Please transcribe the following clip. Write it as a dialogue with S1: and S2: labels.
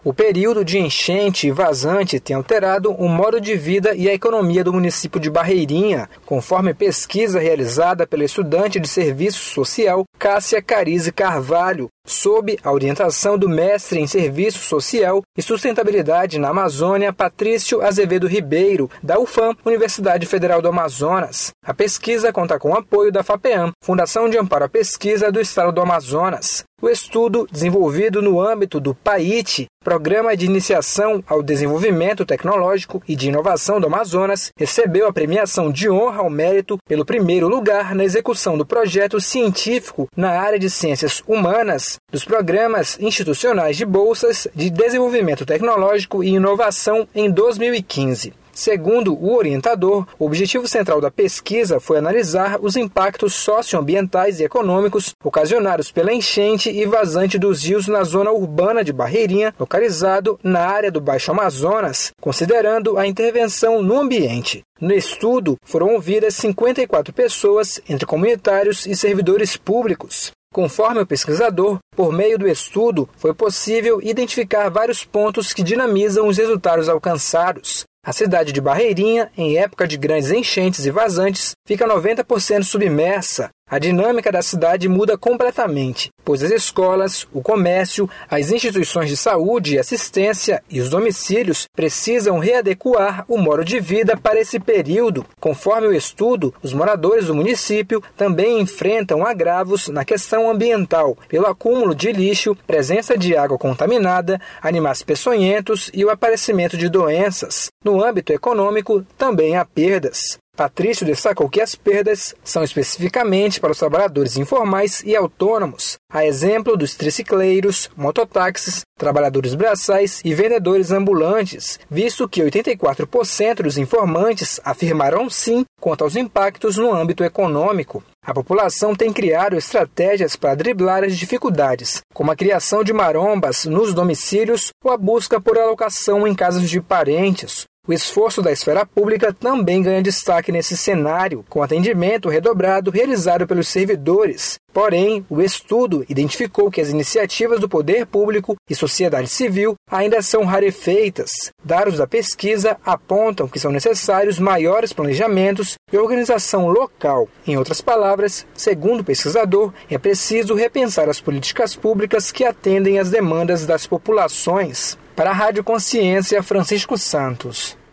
S1: O período de enchente e vazante tem alterado o modo de vida e a economia do município de Barreirinha, conforme pesquisa realizada pela estudante de Serviço Social Cássia Carize Carvalho, sob a orientação do mestre em Serviço Social e Sustentabilidade na Amazônia, Patrício Azevedo Ribeiro, da UFAM, Universidade Federal do Amazonas. A pesquisa conta com o apoio da FAPEAM, Fundação de Amparo à Pesquisa do Estado do Amazonas. O estudo, desenvolvido no âmbito do PAIT, Programa de Iniciação ao Desenvolvimento Tecnológico e de Inovação do Amazonas, recebeu a premiação de honra ao mérito pelo primeiro lugar na execução do projeto científico na área de ciências humanas dos programas institucionais de bolsas de desenvolvimento tecnológico e inovação em 2015. Segundo o orientador, o objetivo central da pesquisa foi analisar os impactos socioambientais e econômicos ocasionados pela enchente e vazante dos rios na zona urbana de Barreirinha, localizado na área do Baixo Amazonas, considerando a intervenção no ambiente. No estudo, foram ouvidas 54 pessoas, entre comunitários e servidores públicos. Conforme o pesquisador, por meio do estudo, foi possível identificar vários pontos que dinamizam os resultados alcançados. A cidade de Barreirinha, em época de grandes enchentes e vazantes, fica 90% submersa. A dinâmica da cidade muda completamente, pois as escolas, o comércio, as instituições de saúde e assistência e os domicílios precisam readequar o modo de vida para esse período. Conforme o estudo, os moradores do município também enfrentam agravos na questão ambiental, pelo acúmulo de lixo, presença de água contaminada, animais peçonhentos e o aparecimento de doenças. No âmbito econômico, também há perdas. Patrício destacou que as perdas são especificamente para os trabalhadores informais e autônomos, a exemplo dos tricicleiros, mototáxis, trabalhadores braçais e vendedores ambulantes, visto que 84% dos informantes afirmaram sim quanto aos impactos no âmbito econômico. A população tem criado estratégias para driblar as dificuldades, como a criação de marombas nos domicílios ou a busca por alocação em casas de parentes. O esforço da esfera pública também ganha destaque nesse cenário, com atendimento redobrado realizado pelos servidores. Porém, o estudo identificou que as iniciativas do poder público e sociedade civil ainda são rarefeitas. Dados da pesquisa apontam que são necessários maiores planejamentos e organização local. Em outras palavras, segundo o pesquisador, é preciso repensar as políticas públicas que atendem às demandas das populações. Para a Rádio Consciência, Francisco Santos.